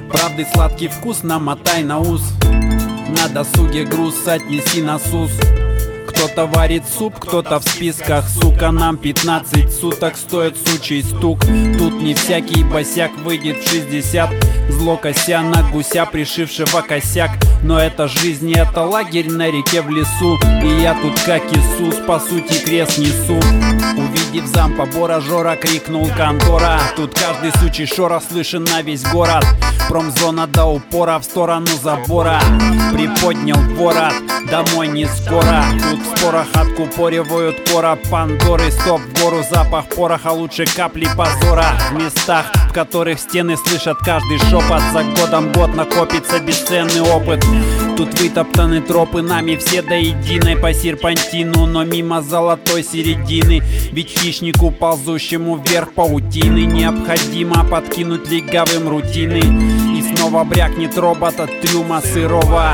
Правды сладкий вкус намотай на ус, на досуге груз отнеси на СУС. Кто-то варит суп, кто-то в списках, сука, нам 15 суток стоит сучий стук. Тут не всякий босяк выйдет в 60, зло кося на гуся, пришившего косяк. Но это жизнь, это лагерь на реке в лесу, и я тут как Иисус, по сути крест несу. Увидев зампобора, Жора крикнул: контора! Тут каждый сучий шора слышен на весь город. Промзона до упора в сторону забора. Приподнял ворот, домой не скоро. Тут в спорах откупоривают короб Пандоры. Стоп в гору, запах пороха, лучше капли позора. В местах, в которых стены слышат каждый шепот, за годом год накопится бесценный опыт. Тут вытоптаны тропы нами все до единой по серпантину, но мимо золотой середины. Ведь хищнику, ползущему вверх паутины, необходимо подкинуть легавым рутины. И снова брякнет робот от трюма сырого.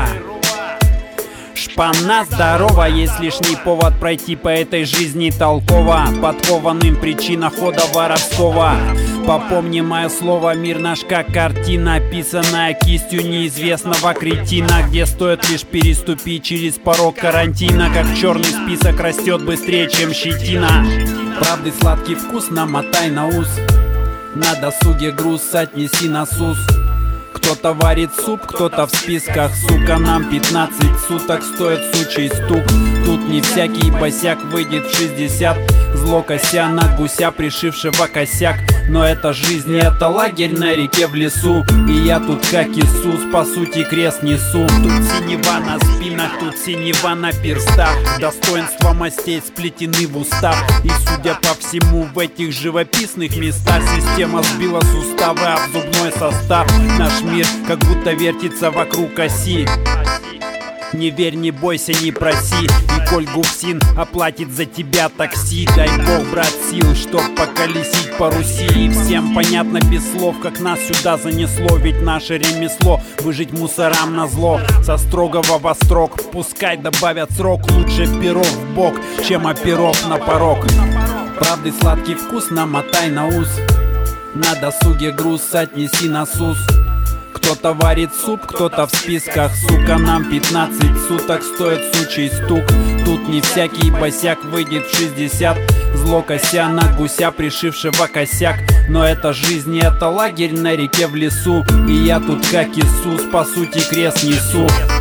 Шпана здорова, есть лишний повод пройти по этой жизни толково, подкованным причина хода воровского. Попомни мое слово, мир наш как картина, писанная кистью неизвестного кретина, где стоит лишь переступить через порог карантина, как черный список растет быстрее, чем щетина. Правды сладкий вкус намотай на ус, на досуге груз отнеси на СУС. Кто-то варит суп, кто-то в списках, сука, нам 15 суток стоит сучий стук. Тут не всякий босяк выйдет в 60, зло кося на гуся, пришившего косяк. Но это жизнь, это лагерь на реке в лесу, и я тут как Иисус, по сути крест несу. Тут синева на спинах, тут синева на перстах, достоинства мастей сплетены в устав. И судя по всему, в этих живописных местах система сбила суставы об зубной состав. Наш мир как будто вертится вокруг оси. Не верь, не бойся, не проси, и коль Гуфсин оплатит за тебя такси. Дай бог, брат, сил, чтоб поколесить по Руси. И всем понятно без слов, как нас сюда занесло. Ведь наше ремесло — выжить мусорам на зло. Со строгого во строк пускай добавят срок. Лучше перов в бок, чем оперов на порог. Правды сладкий вкус намотай на ус, на досуге груз отнеси на СУС. Кто-то варит суп, кто-то в списках, сука, нам 15 суток стоит сучий стук. Тут не всякий босяк выйдет в 60, зло кося на гуся, пришившего косяк. Но это жизнь, это лагерь на реке в лесу, и я тут как Иисус, по сути крест несу.